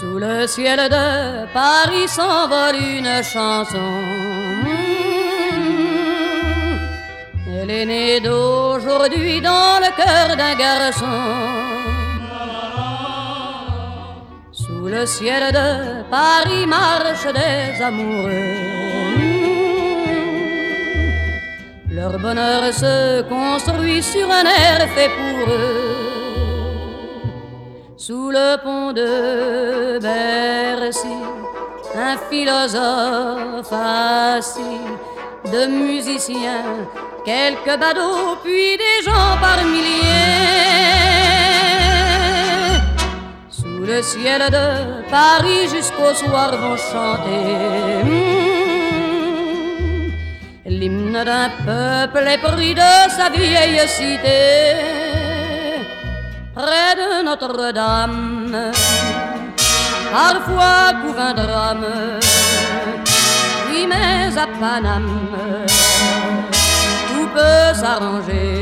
Sous le ciel de Paris s'envole une chanson. Elle est née d'aujourd'hui dans le cœur d'un garçon. Sous le ciel de Paris marchent des amoureux. Leur bonheur se construit sur un air fait pour eux. Sous le pont de Bercy, un philosophe assis, de musiciens, quelques badauds, puis des gens par milliers. Sous le ciel de Paris jusqu'au soir vont chanter l'hymne d'un peuple épris de sa vieille cité. Près de Notre-Dame, parfois couvre un drame. Oui, mais à Paname, tout peut s'arranger.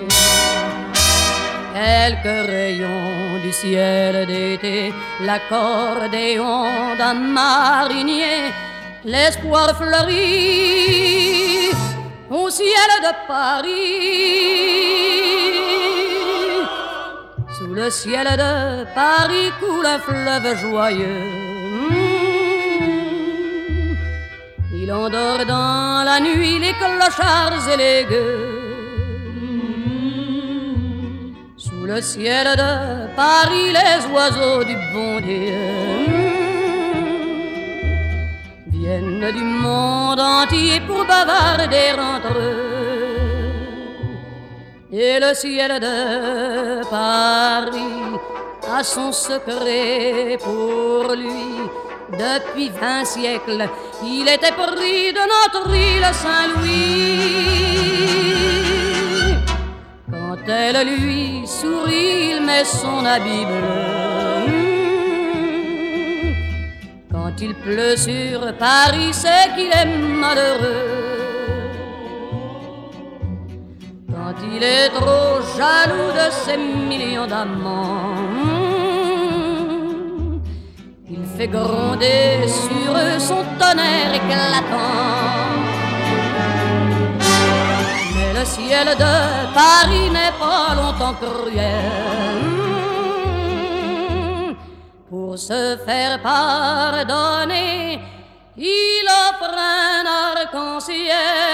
Quelques rayons du ciel d'été, l'accordéon d'un marinier, l'espoir fleurit au ciel de Paris. Sous le ciel de Paris coule un fleuve joyeux. Il endort dans la nuit les clochards et les gueux. Sous le ciel de Paris les oiseaux du bon Dieu viennent du monde entier pour bavarder entre eux. Et le ciel de Paris a son secret pour lui. Depuis 20 siècles, il était pris de notre île Saint-Louis. Quand elle lui sourit, il met son habit bleu. Quand il pleut sur Paris, c'est qu'il est malheureux. Quand il est trop jaloux de ses millions d'amants, il fait gronder sur eux son tonnerre éclatant. Mais le ciel de Paris n'est pas longtemps cruel. Pour se faire pardonner, il offre un arc-en-ciel.